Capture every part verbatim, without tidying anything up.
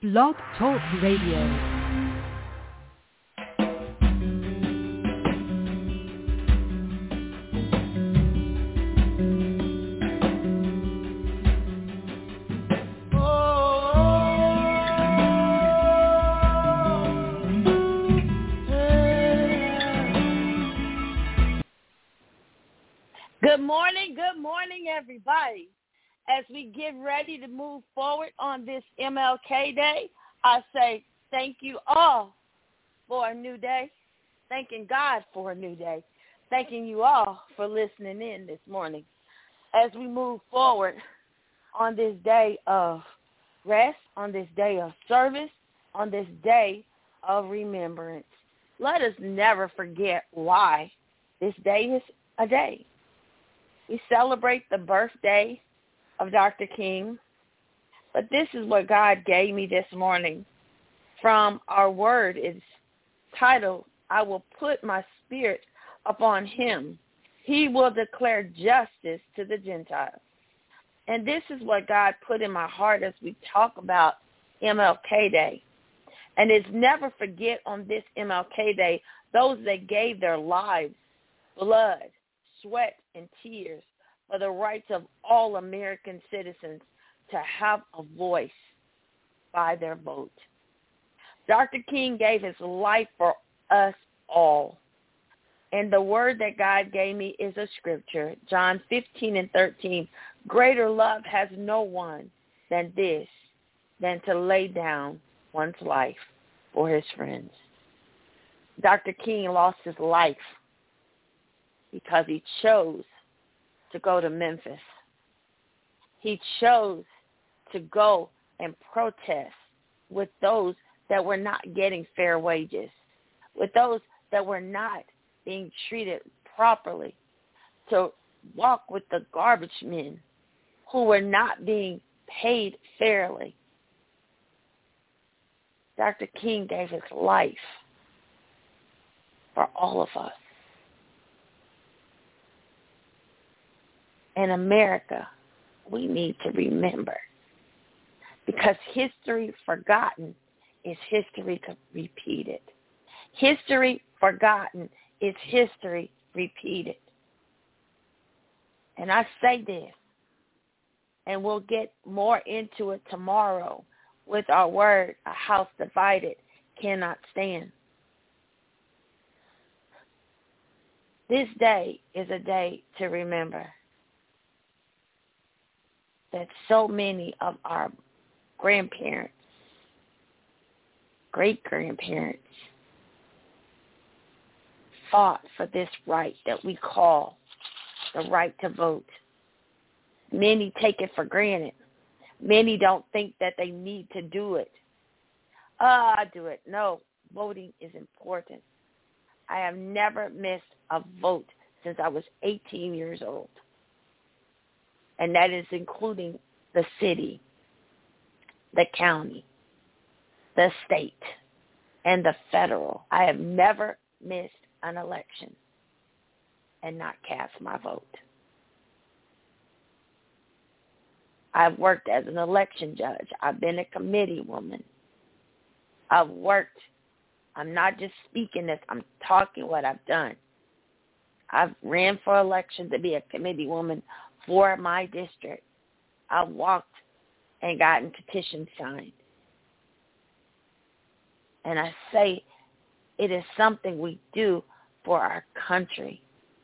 Blog Talk Radio. Good morning, good morning, everybody. As we get ready to move forward on this M L K Day, I say thank you all for a new day, thanking God for a new day, thanking you all for listening in this morning. As we move forward on this day of rest, on this day of service, on this day of remembrance, let us never forget why this day is a day. We celebrate the birthday of Doctor King, but this is what God gave me this morning from our word. It's titled, I will put my spirit upon him. He will declare justice to the Gentiles. And this is what God put in my heart as we talk about M L K Day. And it's never forget on this M L K Day, those that gave their lives, blood, sweat, and tears for the rights of all American citizens to have a voice by their vote. Doctor King gave his life for us all. And the word that God gave me is a scripture, John fifteen and thirteen. Greater love has no one than this, than to lay down one's life for his friends. Doctor King lost his life because he chose to go to Memphis. He chose to go and protest with those that were not getting fair wages, with those that were not being treated properly, to walk with the garbage men who were not being paid fairly. Doctor King gave his life for all of us. In America, we need to remember, because history forgotten is history repeated. History forgotten is history repeated. And I say this, and we'll get more into it tomorrow with our word, a house divided cannot stand. This day is a day to remember that so many of our grandparents, great-grandparents, fought for this right that we call the right to vote. Many take it for granted. Many don't think that they need to do it. Ah, I do it. No, voting is important. I have never missed a vote since I was eighteen years old. And that is including the city, the county, the state, and the federal. I have never missed an election and not cast my vote. I've worked as an election judge. I've been a committee woman. I've worked. I'm not just speaking this. I'm talking what I've done. I've ran for election to be a committee woman for my district. I've walked and gotten petitions signed. And I say it is something we do for our country.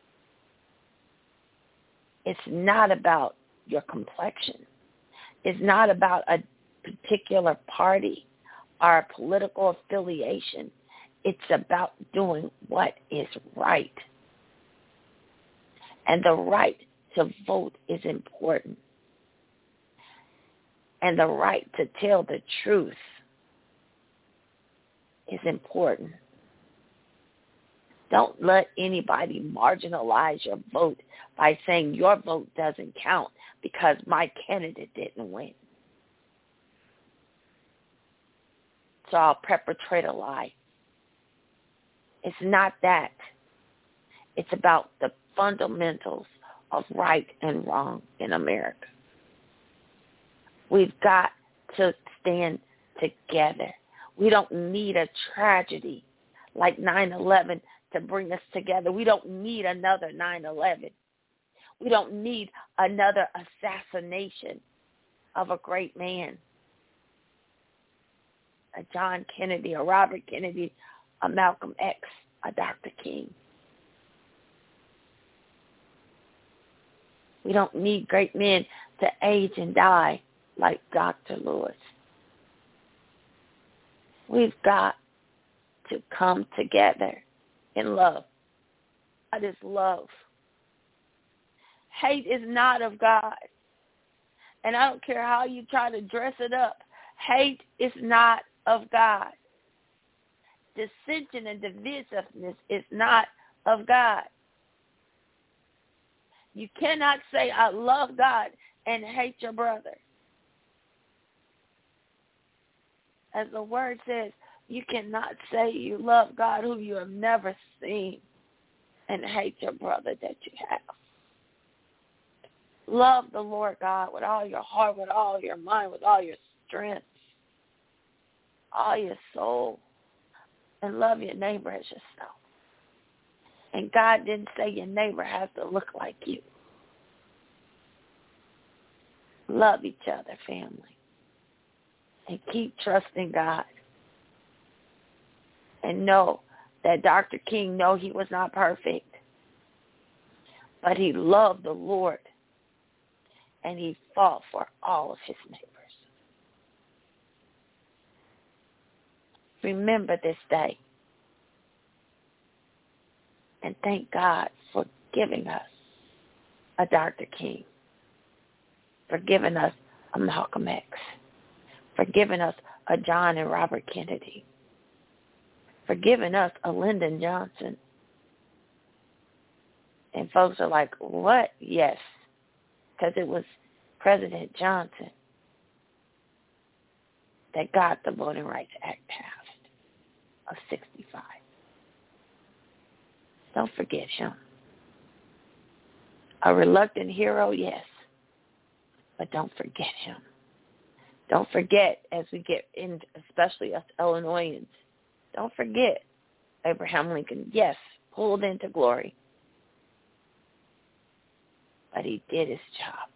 It's not about your complexion. It's not about a particular party or a political affiliation. It's about doing what is right. And the right to vote is important. And the right to tell the truth is important. Don't let anybody marginalize your vote by saying your vote doesn't count because my candidate didn't win. So I'll perpetrate a lie. It's not that. It's about the fundamentals of right and wrong in America. We've got to stand together. We don't need a tragedy like nine eleven to bring us together. We don't need another nine eleven. We don't need another assassination of a great man, a John Kennedy, a Robert Kennedy, a Malcolm X, a Doctor King. We don't need great men to age and die like Doctor Lewis. We've got to come together in love. God is love. Hate is not of God. And I don't care how you try to dress it up. Hate is not of God. Dissension and divisiveness is not of God. You cannot say, I love God and hate your brother. As the word says, you cannot say you love God who you have never seen and hate your brother that you have. Love the Lord God with all your heart, with all your mind, with all your strength, all your soul, and love your neighbor as yourself. And God didn't say your neighbor has to look like you. Love each other, family. And keep trusting God. And know that Doctor King, know he was not perfect. But he loved the Lord. And he fought for all of his neighbors. Remember this day. And thank God for giving us a Doctor King. For giving us a Malcolm X. For giving us a John and Robert Kennedy. For giving us a Lyndon Johnson. And folks are like, what? Yes. Because it was President Johnson that got the Voting Rights Act passed of sixty-five. Don't forget him. A reluctant hero, yes. But don't forget him. Don't forget, as we get in, especially us Illinoisans, don't forget Abraham Lincoln, yes, pulled into glory. But he did his job.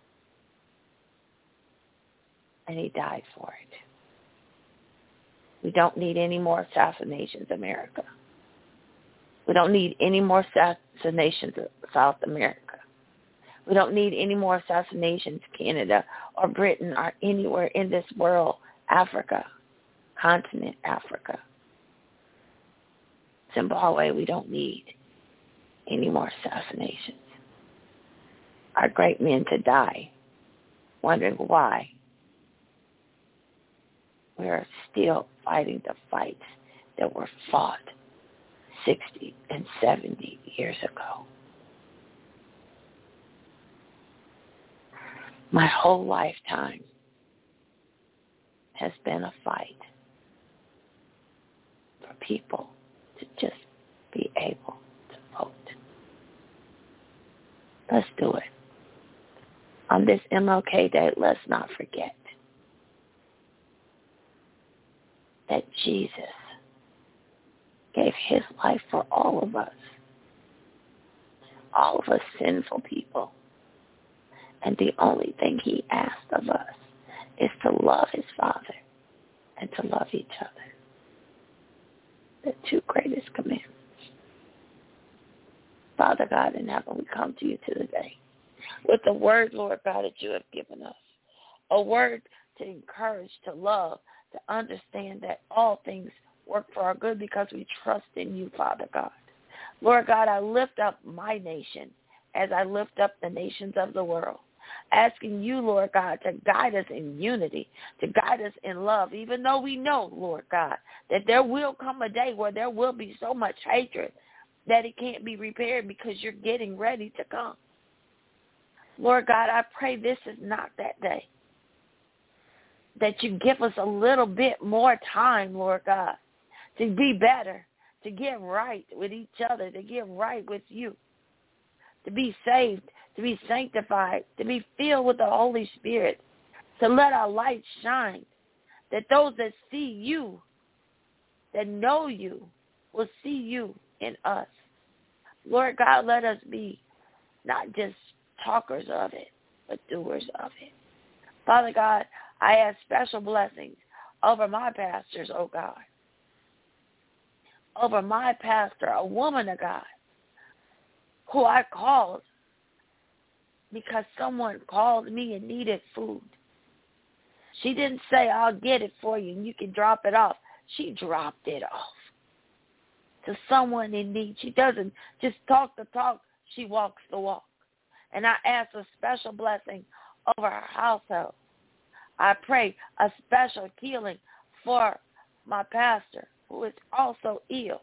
And he died for it. We don't need any more assassinations, America. We don't need any more assassinations of South America. We don't need any more assassinations, Canada or Britain or anywhere in this world, Africa, continent Africa. Zimbabwe, we don't need any more assassinations. Our great men to die, wondering why we are still fighting the fights that were fought sixty and seventy years ago. My whole lifetime has been a fight for people to just be able to vote. Let's do it. On this M L K Day, let's not forget that Jesus gave his life for all of us, all of us sinful people. And the only thing he asked of us is to love his Father and to love each other. The two greatest commandments. Father God in heaven, we come to you today with the word, Lord God, that you have given us. A word to encourage, to love, to understand that all things work for our good because we trust in you, Father God. Lord God, I lift up my nation as I lift up the nations of the world, asking you, Lord God, to guide us in unity, to guide us in love, even though we know, Lord God, that there will come a day where there will be so much hatred that it can't be repaired because you're getting ready to come. Lord God, I pray this is not that day, that you give us a little bit more time, Lord God, to be better, to get right with each other, to get right with you, to be saved, to be sanctified, to be filled with the Holy Spirit, to let our light shine, that those that see you, that know you, will see you in us. Lord God, let us be not just talkers of it, but doers of it. Father God, I ask special blessings over my pastors, oh God. Over my pastor, a woman of God, who I called because someone called me and needed food. She didn't say, I'll get it for you and you can drop it off. She dropped it off to someone in need. She doesn't just talk the talk, she walks the walk. And I ask a special blessing over her household. I pray a special healing for my pastor, who is also ill,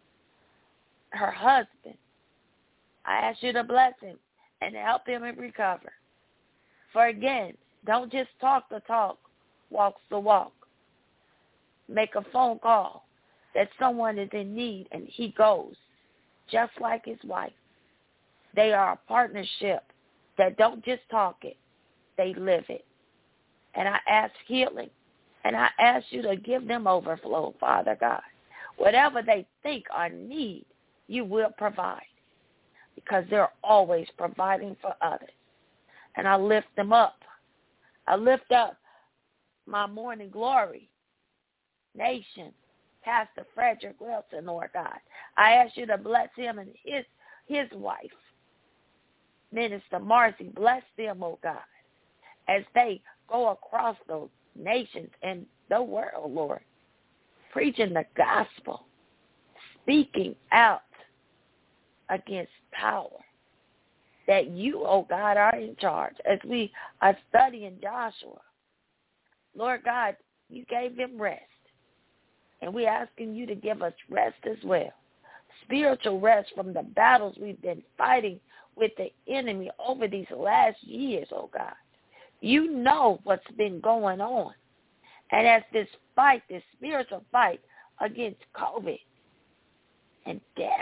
her husband. I ask you to bless him and help him recover. For again, don't just talk the talk, walk the walk. Make a phone call that someone is in need and he goes, just like his wife. They are a partnership that don't just talk it, they live it. And I ask healing, and I ask you to give them overflow, Father God. Whatever they think or need, you will provide, because they're always providing for others. And I lift them up. I lift up my morning glory nation, Pastor Frederick Wilson, Lord God. I ask you to bless him and his his wife, Minister Marcy. Bless them, oh God, as they go across those nations and the world, Lord, preaching the gospel, speaking out against power, that you, oh God, are in charge. As we are studying Joshua, Lord God, you gave him rest, and we're asking you to give us rest as well, spiritual rest from the battles we've been fighting with the enemy over these last years, oh God. You know what's been going on. And as this fight, this spiritual fight against COVID and death.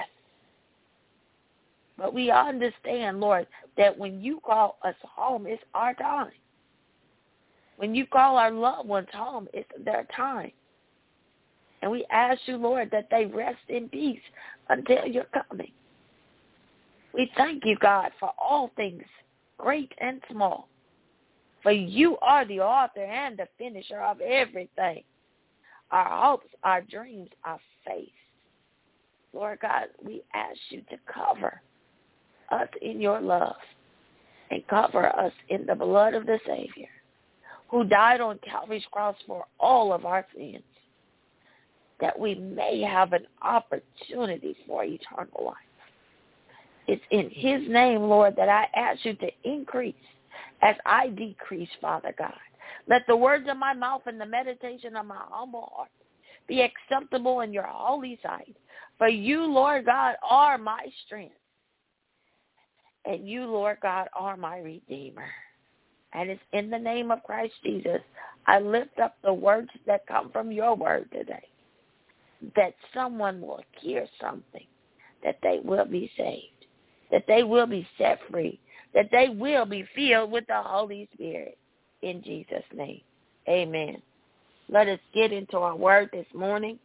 But we understand, Lord, that when you call us home, it's our time. When you call our loved ones home, it's their time. And we ask you, Lord, that they rest in peace until you're coming. We thank you, God, for all things, great and small. For you are the author and the finisher of everything. Our hopes, our dreams, our faith. Lord God, we ask you to cover us in your love and cover us in the blood of the Savior, who died on Calvary's cross for all of our sins, that we may have an opportunity for eternal life. It's in his name, Lord, that I ask you to increase as I decrease, Father God. Let the words of my mouth and the meditation of my humble heart be acceptable in your holy sight. For you, Lord God, are my strength. And you, Lord God, are my Redeemer. And it's in the name of Christ Jesus, I lift up the words that come from your word today, that someone will hear something, that they will be saved, that they will be set free, that they will be filled with the Holy Spirit. In Jesus' name, amen. Let us get into our word this morning.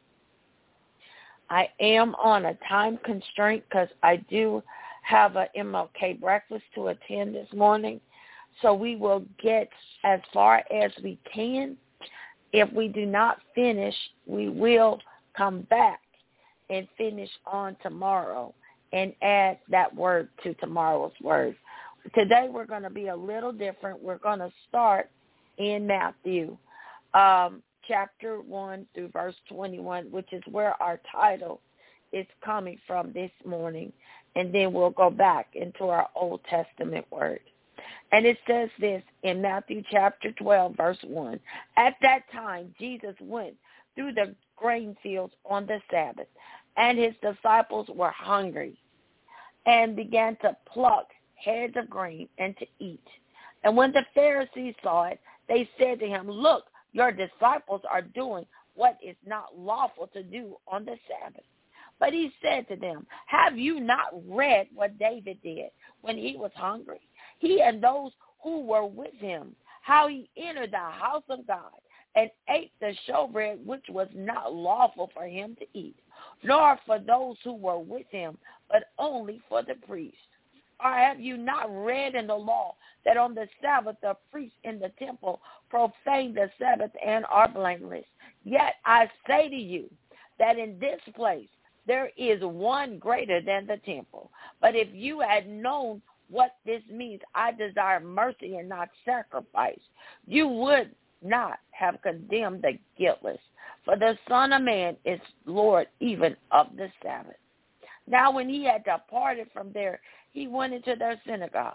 I am on a time constraint because I do have an M L K breakfast to attend this morning. So we will get as far as we can. If we do not finish, we will come back and finish on tomorrow and add that word to tomorrow's word. Today we're going to be a little different. We're going to start in Matthew um, chapter one through verse twenty-one, which is where our title is coming from this morning. And then we'll go back into our Old Testament word. And it says this in Matthew chapter twelve, verse one. At that time, Jesus went through the grain fields on the Sabbath, and his disciples were hungry and began to pluck heads of grain and to eat. And when the Pharisees saw it, they said to him, look, your disciples are doing what is not lawful to do on the Sabbath. But he said to them, have you not read what David did when he was hungry? He and those who were with him, how he entered the house of God and ate the showbread which was not lawful for him to eat, nor for those who were with him, but only for the priests. Or have you not read in the law that on the Sabbath the priests in the temple profane the Sabbath and are blameless? Yet I say to you that in this place there is one greater than the temple. But if you had known what this means, I desire mercy and not sacrifice, you would not have condemned the guiltless. For the Son of Man is Lord even of the Sabbath. Now when he had departed from there, he went into their synagogue.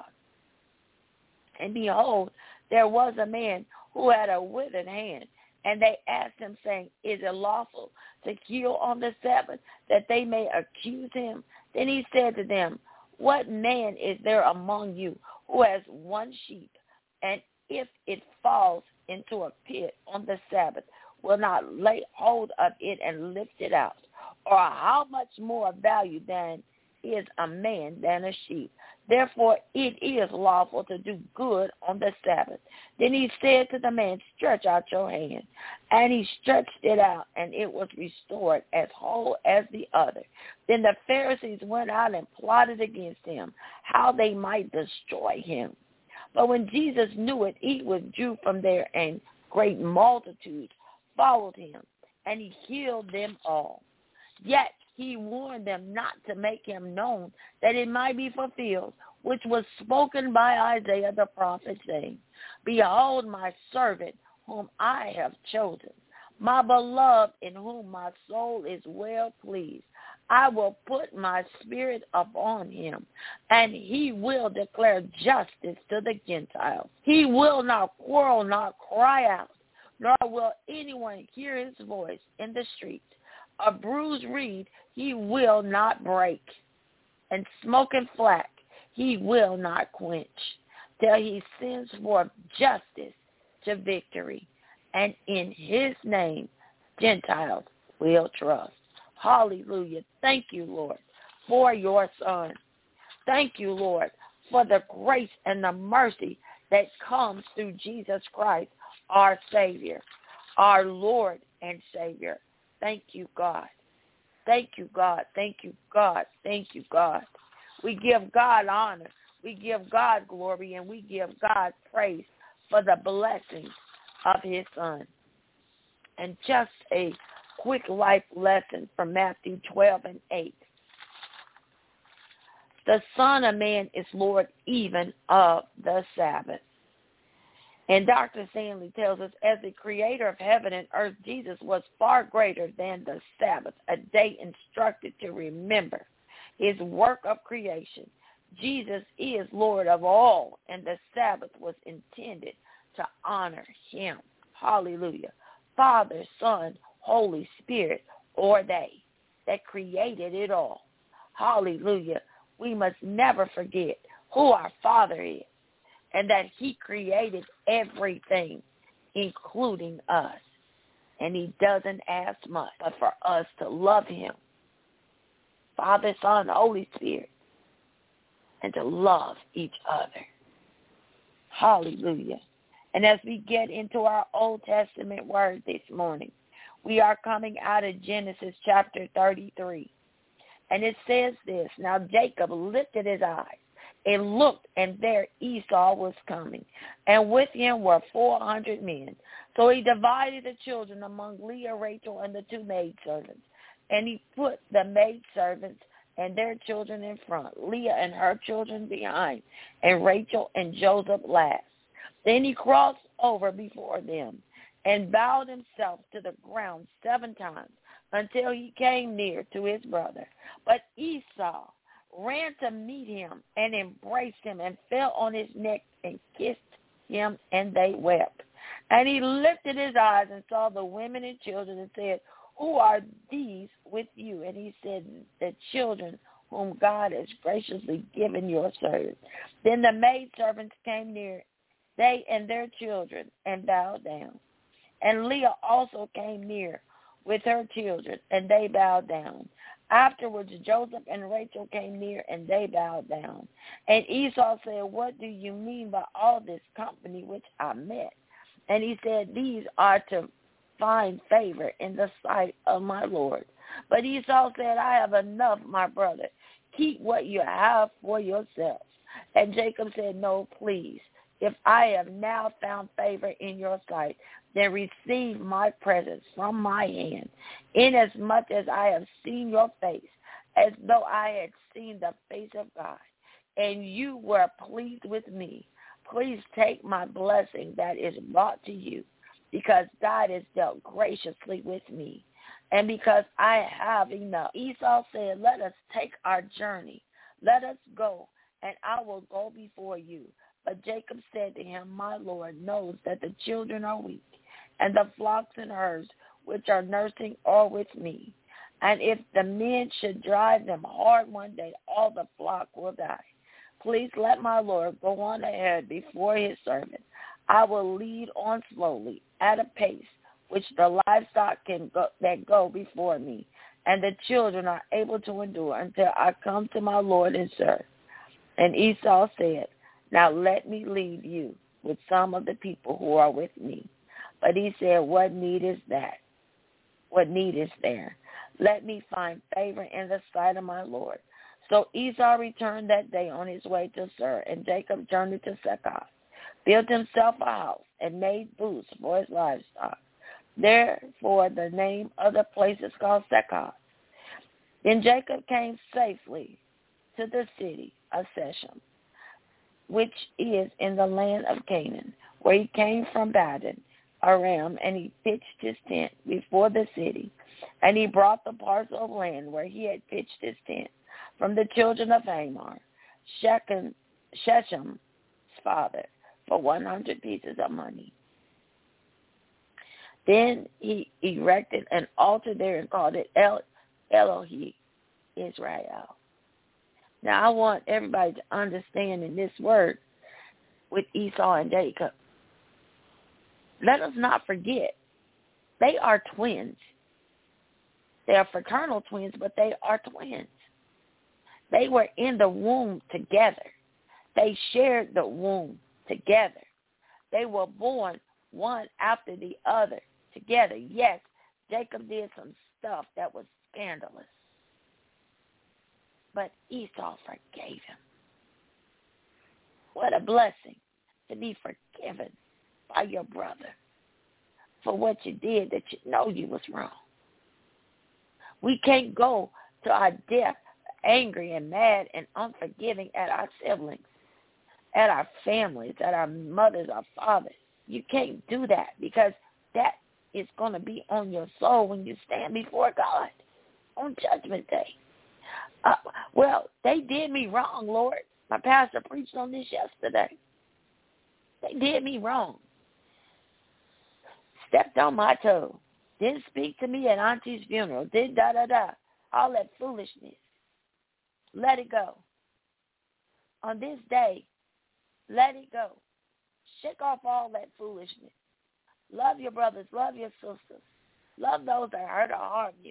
And behold, there was a man who had a withered hand. And they asked him, saying, Is it lawful to heal on the Sabbath, that they may accuse him? Then he said to them, What man is there among you who has one sheep, and if it falls into a pit on the Sabbath, will not lay hold of it and lift it out? Or how much more value than is a man than a sheep? Therefore it is lawful to do good on the Sabbath. Then he said to the man, Stretch out your hand. And he stretched it out, and it was restored as whole as the other. Then the Pharisees went out and plotted against him, how they might destroy him. But when Jesus knew it, he withdrew from there, and great multitudes followed him, and he healed them all. Yet he warned them not to make him known, that it might be fulfilled, which was spoken by Isaiah the prophet, saying, Behold my servant, whom I have chosen, my beloved, in whom my soul is well pleased. I will put my spirit upon him, and he will declare justice to the Gentiles. He will not quarrel, nor cry out, nor will anyone hear his voice in the streets. A bruised reed he will not break, and smoking flax he will not quench, till he sends forth justice to victory, and in his name Gentiles will trust. Hallelujah. Thank you, Lord, for your Son. Thank you, Lord, for the grace and the mercy that comes through Jesus Christ, our Savior, our Lord and Savior. Thank you, God. Thank you, God. Thank you, God. Thank you, God. We give God honor. We give God glory, and we give God praise for the blessings of his Son. And just a quick life lesson from Matthew twelve and eight. The Son of Man is Lord even of the Sabbath. And Doctor Stanley tells us, as the creator of heaven and earth, Jesus was far greater than the Sabbath, a day instructed to remember his work of creation. Jesus is Lord of all, and the Sabbath was intended to honor him. Hallelujah. Father, Son, Holy Spirit, or they that created it all. Hallelujah. We must never forget who our Father is, and that he created everything, including us. And he doesn't ask much but for us to love him, Father, Son, Holy Spirit, and to love each other. Hallelujah. And as we get into our Old Testament word this morning, we are coming out of Genesis chapter thirty-three. And it says this, Now Jacob lifted his eyes and looked, and there Esau was coming, and with him were four hundred men. So he divided the children among Leah, Rachel, and the two maidservants. And he put the maidservants and their children in front, Leah and her children behind, and Rachel and Joseph last. Then he crossed over before them and bowed himself to the ground seven times until he came near to his brother. But Esau ran to meet him and embraced him and fell on his neck and kissed him, and they wept. And he lifted his eyes and saw the women and children and said, Who are these with you? And he said, The children whom God has graciously given your servant. Then the maidservants came near, they and their children, and bowed down. And Leah also came near with her children, and they bowed down. Afterwards, Joseph and Rachel came near, and they bowed down. And Esau said, What do you mean by all this company which I met? And he said, these are to find favor in the sight of my Lord. But Esau said, I have enough, my brother. Keep what you have for yourselves. And Jacob said, no, please. If I have now found favor in your sight, then receive my presents from my hand, inasmuch as I have seen your face, as though I had seen the face of God, and you were pleased with me. Please take my blessing that is brought to you, because God has dealt graciously with me, and because I have enough. Esau said, let us take our journey. Let us go, and I will go before you. But Jacob said to him, my Lord knows that the children are weak, and the flocks and herds which are nursing are with me. And if the men should drive them hard one day, all the flock will die. Please let my Lord go on ahead before his servant. I will lead on slowly at a pace which the livestock can go, that go before me, and the children are able to endure until I come to my Lord and serve. And Esau said, now let me leave you with some of the people who are with me. But he said, what need is that? What need is there? Let me find favor in the sight of my Lord. So Esau returned that day on his way to Seir, and Jacob journeyed to Succoth, built himself a house, and made booths for his livestock. Therefore the name of the place is called Succoth. Then Jacob came safely to the city of Shechem, which is in the land of Canaan, where he came from Paddan Aram, and he pitched his tent before the city. And he brought the parcel of land where he had pitched his tent from the children of Hamor, Shechem, Shechem's father, for one hundred pieces of money. Then he erected an altar there and called it El Elohi Israel. Now, I want everybody to understand in this word with Esau and Jacob, let us not forget, they are twins. They are fraternal twins, but they are twins. They were in the womb together. They shared the womb together. They were born one after the other together. Yes, Jacob did some stuff that was scandalous, but Esau forgave him. What a blessing to be forgiven by your brother for what you did that you know you was wrong. We can't go to our death angry and mad and unforgiving at our siblings, at our families, at our mothers, our fathers. You can't do that, because that is going to be on your soul when you stand before God on Judgment Day. Uh, well, they did me wrong, Lord. My pastor preached on this yesterday. They did me wrong. Stepped on my toe. Didn't speak to me at Auntie's funeral. Did da-da-da. All that foolishness. Let it go. On this day, let it go. Shake off all that foolishness. Love your brothers. Love your sisters. Love those that hurt or harm you.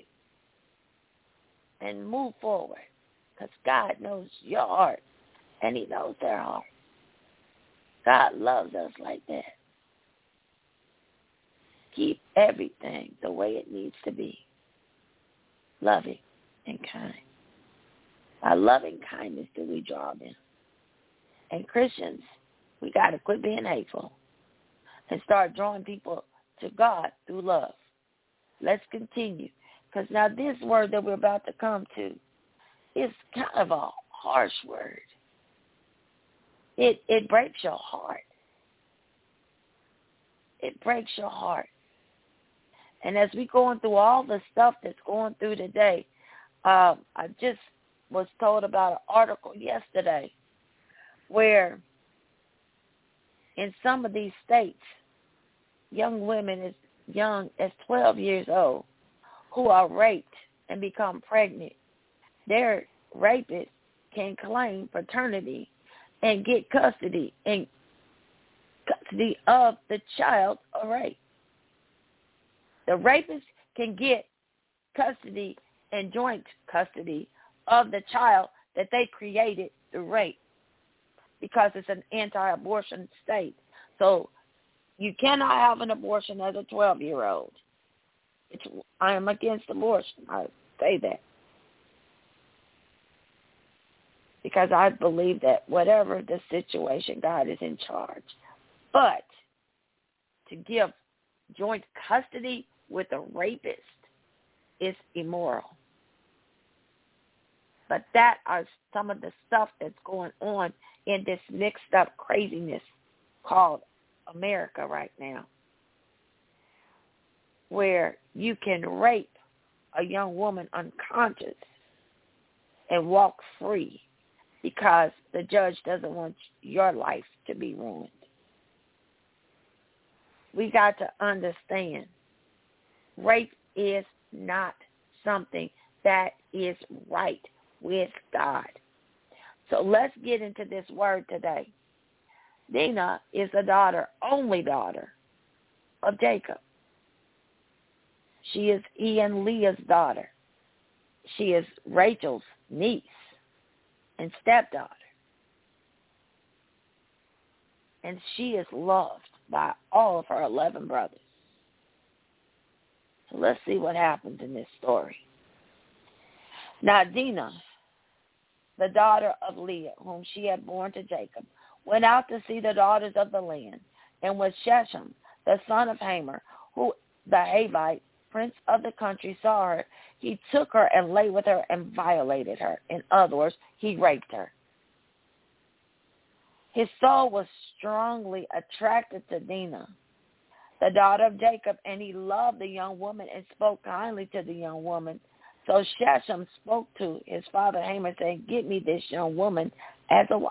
And move forward. Because God knows your heart. And he knows their heart. God loves us like that. Keep everything the way it needs to be. Loving and kind. By loving kindness do we draw them. And Christians, we got to quit being hateful and start drawing people to God through love. Let's continue. Because now this word that we're about to come to is kind of a harsh word. It it breaks your heart. It breaks your heart. And as we going through all the stuff that's going through today, uh, I just was told about an article yesterday where in some of these states, young women as young as twelve years old who are raped and become pregnant, their rapist can claim paternity and get custody and custody of the child of rape. The rapist can get custody and joint custody of the child that they created through rape, because it's an anti-abortion state. So You cannot have an abortion as a twelve-year-old. It's, I am against abortion. I say that. Because I believe that whatever the situation, God is in charge. But to give joint custody with a rapist is immoral. But that are some of the stuff that's going on in this mixed up craziness called America right now, where you can rape a young woman unconscious and walk free because the judge doesn't want your life to be ruined. We got to understand rape is not something that is right with God. So let's get into this word today. Dinah is the daughter, only daughter of Jacob. She is Ian Leah's daughter. She is Rachel's niece and stepdaughter. And she is loved by all of her eleven brothers. So let's see what happens in this story. Now Dinah, the daughter of Leah, whom she had borne to Jacob, went out to see the daughters of the land, and with Shechem, the son of Hamor, who the Havite, prince of the country, saw her, he took her and lay with her and violated her. In other words, he raped her. His soul was strongly attracted to Dinah, the daughter of Jacob, and he loved the young woman and spoke kindly to the young woman. So Shechem spoke to his father Hamor, saying, "Get me this young woman as a wife."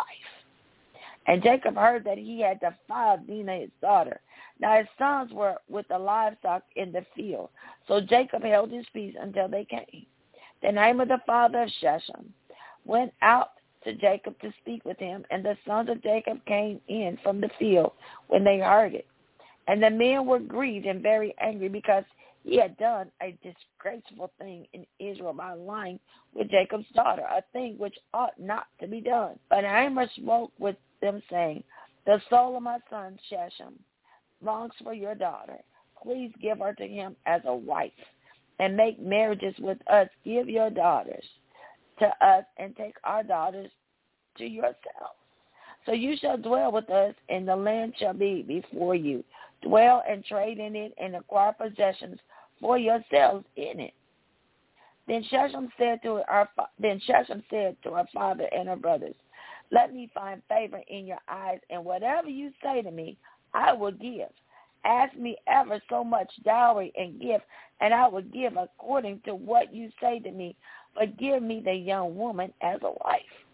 And Jacob heard that he had defiled Dinah his daughter. Now his sons were with the livestock in the field. So Jacob held his peace until they came. Then Hamor, the father of Shechem, went out to Jacob to speak with him, and the sons of Jacob came in from the field when they heard it. And the men were grieved and very angry because he had done a disgraceful thing in Israel by lying with Jacob's daughter, a thing which ought not to be done. But Hamor spoke with them, saying, "The soul of my son Shechem longs for your daughter. Please give her to him as a wife, and make marriages with us. Give your daughters to us, and take our daughters to yourself. So you shall dwell with us, and the land shall be before you. Dwell and trade in it, and acquire possessions for yourselves in it." Then Shechem said to our then Shechem said to her father and her brothers, "Let me find favor in your eyes, and whatever you say to me, I will give. Ask me ever so much dowry and gift, and I will give according to what you say to me. But give me the young woman as a wife."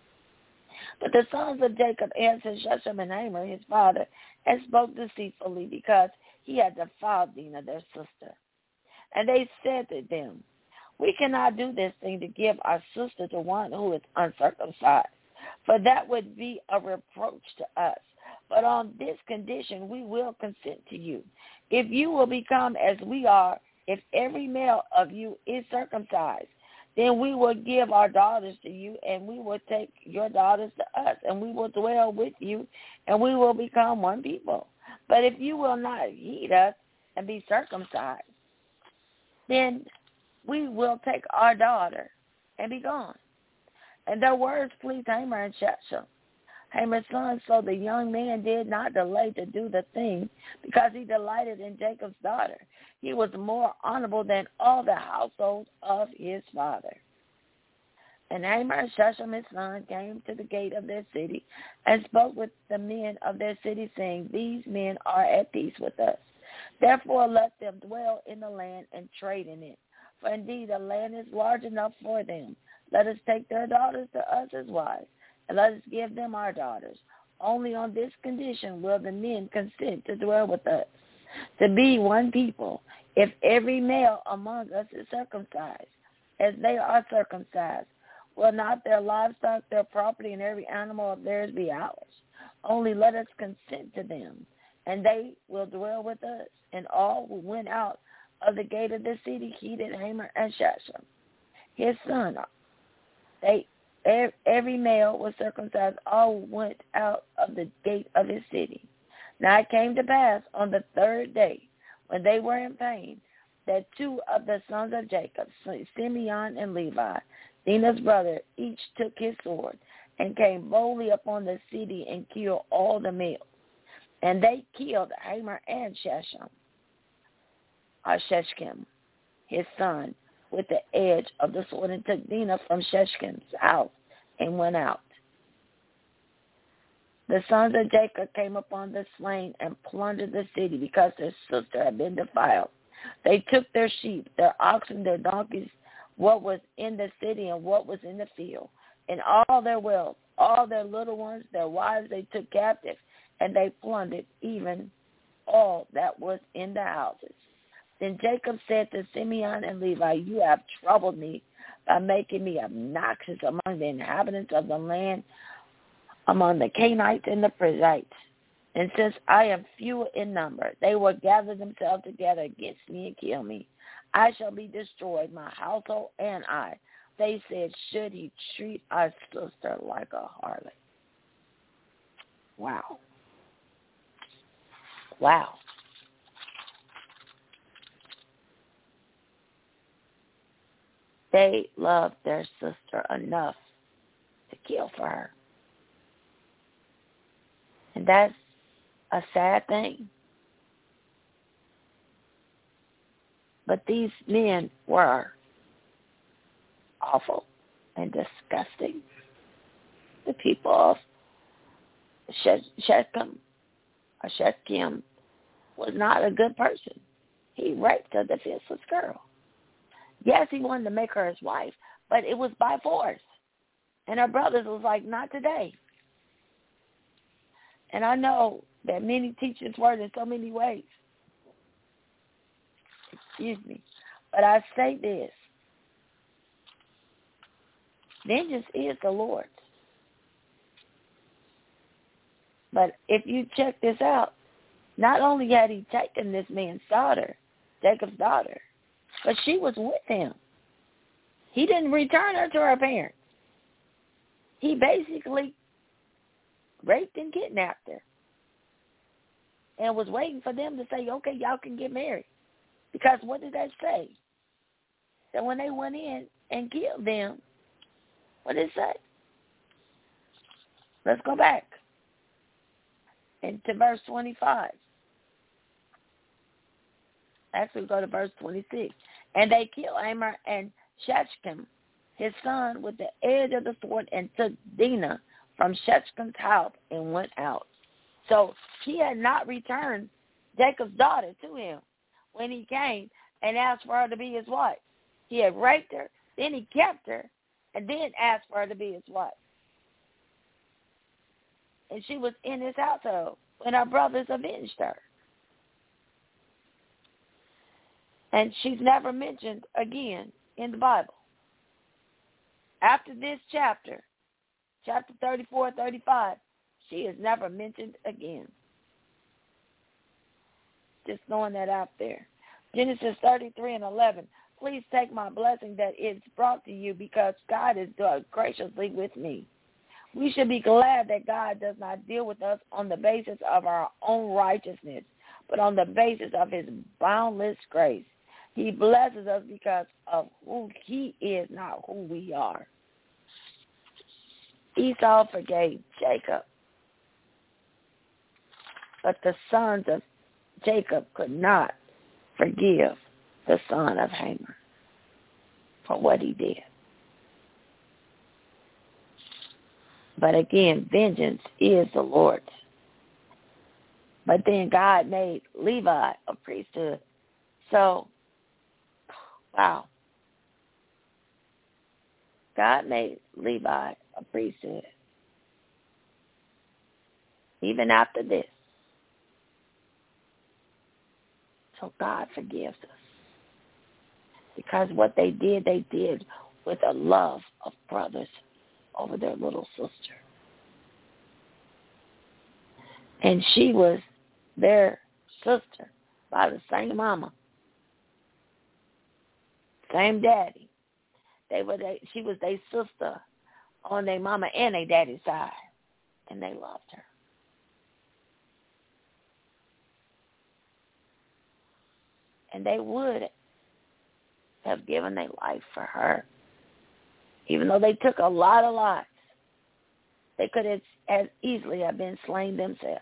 But the sons of Jacob answered Shechem and Hamor his father, and spoke deceitfully, because he had defiled Dinah their sister. And they said to them, "We cannot do this thing to give our sister to one who is uncircumcised, for that would be a reproach to us. But on this condition we will consent to you. If you will become as we are, if every male of you is circumcised, then we will give our daughters to you, and we will take your daughters to us, and we will dwell with you, and we will become one people. But if you will not heed us and be circumcised, then we will take our daughter and be gone." And their words pleased Hamor and Shechem, Hamor's son. So the young man did not delay to do the thing, because he delighted in Jacob's daughter. He was more honorable than all the household of his father. And Hamor and Shechem his son came to the gate of their city, and spoke with the men of their city, saying, "These men are at peace with us. Therefore let them dwell in the land and trade in it. For indeed the land is large enough for them. Let us take their daughters to us as wives, and let us give them our daughters. Only on this condition will the men consent to dwell with us, to be one people, if every male among us is circumcised, as they are circumcised. Will not their livestock, their property, and every animal of theirs be ours? Only let us consent to them, and they will dwell with us." And all who went out of the gate of the city heeded Hamor and Shechem his son. They every male was circumcised. All went out of the gate of his city. Now it came to pass on the third day, when they were in pain, that two of the sons of Jacob, Simeon and Levi, Dinah's brother, each took his sword and came boldly upon the city and killed all the males. And they killed Hamor and Shechem, or Shechem, his son, with the edge of the sword, and took Dinah from Shechem's house and went out. The sons of Jacob came upon the slain and plundered the city because their sister had been defiled. They took their sheep, their oxen, their donkeys, what was in the city and what was in the field, and all their wealth, all their little ones, their wives they took captive, and they plundered even all that was in the houses. Then Jacob said to Simeon and Levi, you have troubled me by making me obnoxious among the inhabitants of the land, among the Canaanites and the Perizzites. And since I am few in number, they will gather themselves together against me and kill me. I shall be destroyed, my household and I. They said, should he treat our sister like a harlot? Wow. Wow. They loved their sister enough to kill for her. And that's a sad thing. But these men were awful and disgusting. The people of Shechem, or Shechem, was not a good person. He raped a defenseless girl. Yes, he wanted to make her his wife, but it was by force. And her brothers was like, not today. And I know that many teach this word in so many ways. Excuse me. But I say this. Vengeance is the Lord's. But if you check this out, not only had he taken this man's daughter, Jacob's daughter, but she was with him. He didn't return her to her parents. He basically raped and kidnapped her and was waiting for them to say, okay, y'all can get married. Because what did that say? That when they went in and killed them, what did it say? Let's go back into verse twenty-five. Actually, go to verse twenty-six. And they killed Hamor and Shechem, his son, with the edge of the sword, and took Dinah from Shechem's house and went out. So he had not returned Jacob's daughter to him when he came and asked for her to be his wife. He had raped her, then he kept her, and then asked for her to be his wife. And she was in his household when her brothers avenged her. And she's never mentioned again in the Bible. After this chapter, chapter thirty-four, thirty-five, she is never mentioned again. Just throwing that out there. Genesis thirty-three and eleven. Please take my blessing that it's brought to you because God is doing graciously with me. We should be glad that God does not deal with us on the basis of our own righteousness, but on the basis of his boundless grace. He blesses us because of who he is, not who we are. Esau forgave Jacob, but the sons of Jacob could not forgive the son of Hamor for what he did. But again, vengeance is the Lord's. But then God made Levi a priesthood. So, wow. God made Levi a priesthood. Even after this. So God forgives us. Because what they did, they did with a love of brothers over their little sister. And she was their sister by the same mama, same daddy. They were they, she was their sister on their mama and their daddy's side, and they loved her. And they would have given their life for her. Even though they took a lot of lives, they could have as easily have been slain themselves.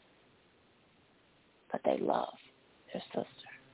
But they loved their sister.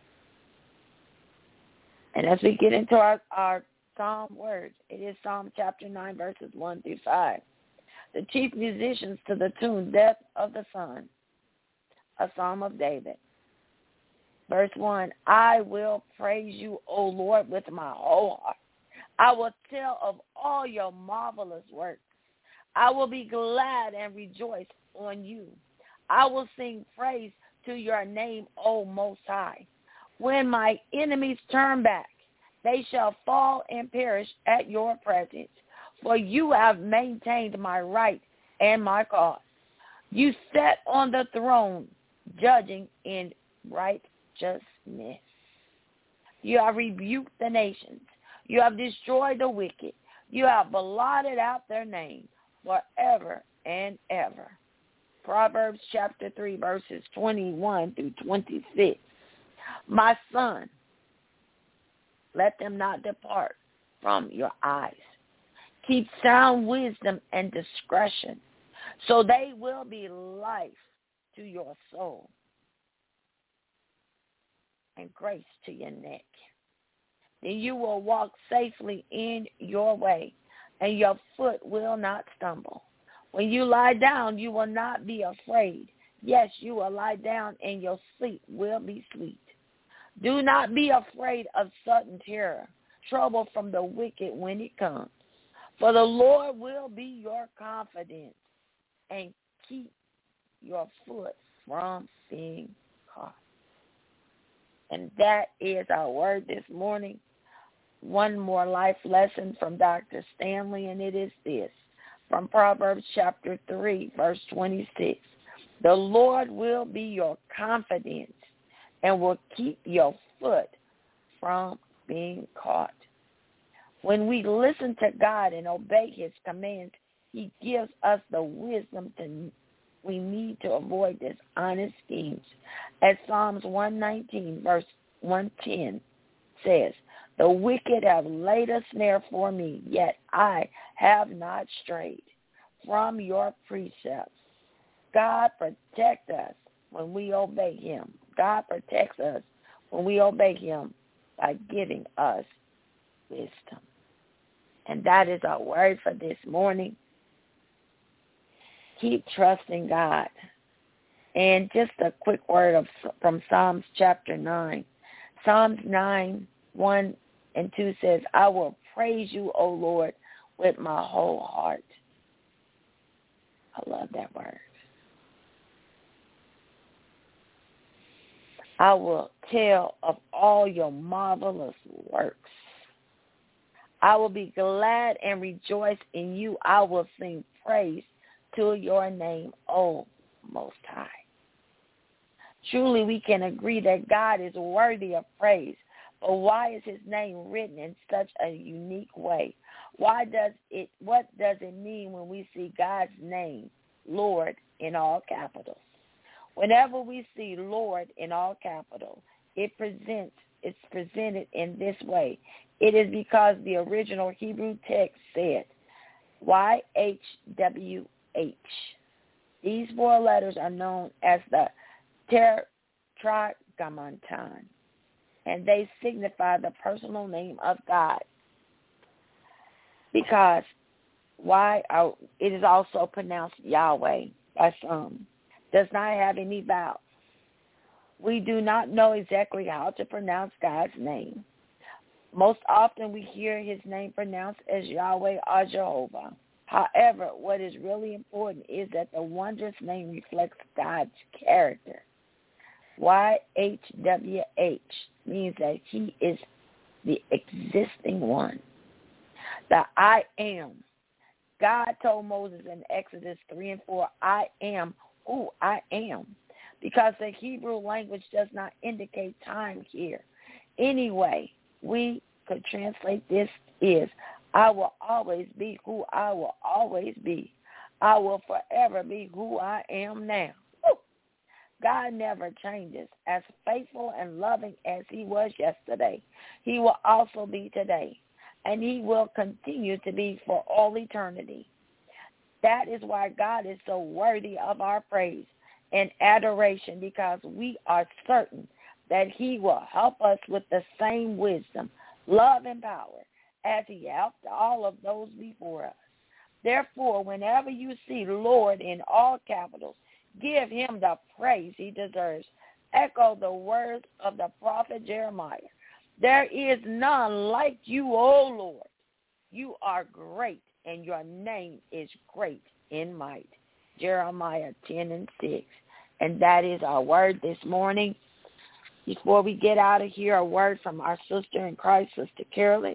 And as we get into our, our Psalm words, it is Psalm chapter nine, verses one through five. The chief musicians to the tune, Death of the Son, a Psalm of David. Verse one, I will praise you, O Lord, with my whole heart. I will tell of all your marvelous works. I will be glad and rejoice on you. I will sing praise to your name, O Most High. When my enemies turn back, they shall fall and perish at your presence. For you have maintained my right and my cause. You sat on the throne, judging in righteousness. You have rebuked the nations. You have destroyed the wicked. You have blotted out their name forever and ever. Proverbs chapter three, verses twenty-one through twenty-six. My son, let them not depart from your eyes. Keep sound wisdom and discretion, so they will be life to your soul and grace to your neck. Then you will walk safely in your way, and your foot will not stumble. When you lie down, you will not be afraid. Yes, you will lie down, and your sleep will be sweet. Do not be afraid of sudden terror, trouble from the wicked when it comes. For the Lord will be your confidence and keep your foot from being caught. And that is our word this morning. One more life lesson from Doctor Stanley, and it is this. From Proverbs chapter three, verse twenty-six. The Lord will be your confidence and will keep your foot from being caught. When we listen to God and obey his commands, he gives us the wisdom to we need to avoid dishonest schemes. As Psalms one nineteen, verse one ten says, the wicked have laid a snare for me, yet I have not strayed from your precepts. God protect us when we obey him. God protects us when we obey him by giving us wisdom. And that is our word for this morning. Keep trusting God. And just a quick word of, from Psalms chapter nine. Psalms nine, one and two says, I will praise you, O Lord, with my whole heart. I love that word. I will tell of all your marvelous works. I will be glad and rejoice in you. I will sing praise to your name, O Most High. Truly, we can agree that God is worthy of praise. But why is his name written in such a unique way? Why does it? What does it mean when we see God's name, Lord, in all capitals? Whenever we see Lord in all capitals, it presents it's presented in this way. It is because the original Hebrew text said Y H W H. These four letters are known as the Tetragrammaton, and they signify the personal name of God. Because why are, it is also pronounced Yahweh by some. Does not have any vowels. We do not know exactly how to pronounce God's name. Most often we hear his name pronounced as Yahweh or Jehovah. However, what is really important is that the wondrous name reflects God's character. Y H W H means that he is the existing one. The I am. God told Moses in Exodus three and four, I am who I am, because the Hebrew language does not indicate time here. Anyway, we could translate this is, I will always be who I will always be. I will forever be who I am now. Woo! God never changes. As faithful and loving as he was yesterday, he will also be today, and he will continue to be for all eternity. That is why God is so worthy of our praise and adoration, because we are certain that he will help us with the same wisdom, love, and power as he helped all of those before us. Therefore, whenever you see Lord in all capitals, give him the praise he deserves. Echo the words of the prophet Jeremiah. There is none like you, O Lord. You are great, and your name is great in might. Jeremiah ten and six. And that is our word this morning. Before we get out of here, a word from our sister in Christ, Sister Carolyn.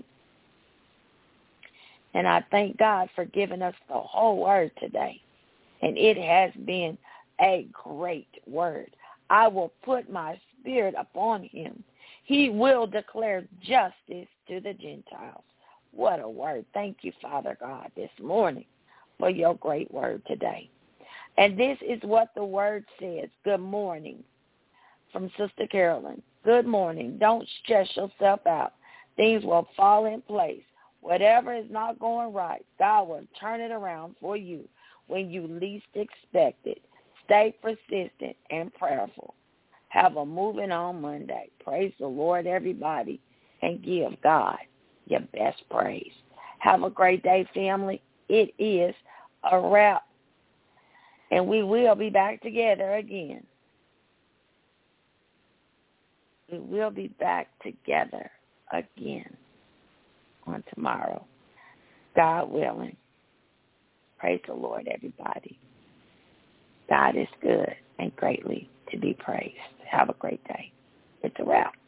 And I thank God for giving us the whole word today. And it has been a great word. I will put my spirit upon him. He will declare justice to the Gentiles. What a word. Thank you, Father God, this morning for your great word today. And this is what the word says. Good morning from Sister Carolyn. Good morning. Don't stress yourself out. Things will fall in place. Whatever is not going right, God will turn it around for you when you least expect it. Stay persistent and prayerful. Have a moving on Monday. Praise the Lord, everybody, and give God your best praise. Have a great day, family. It is a wrap, and we will be back together again. We will be back together again on tomorrow, God willing. Praise the Lord, everybody. God is good and greatly to be praised. Have a great day. It's a wrap.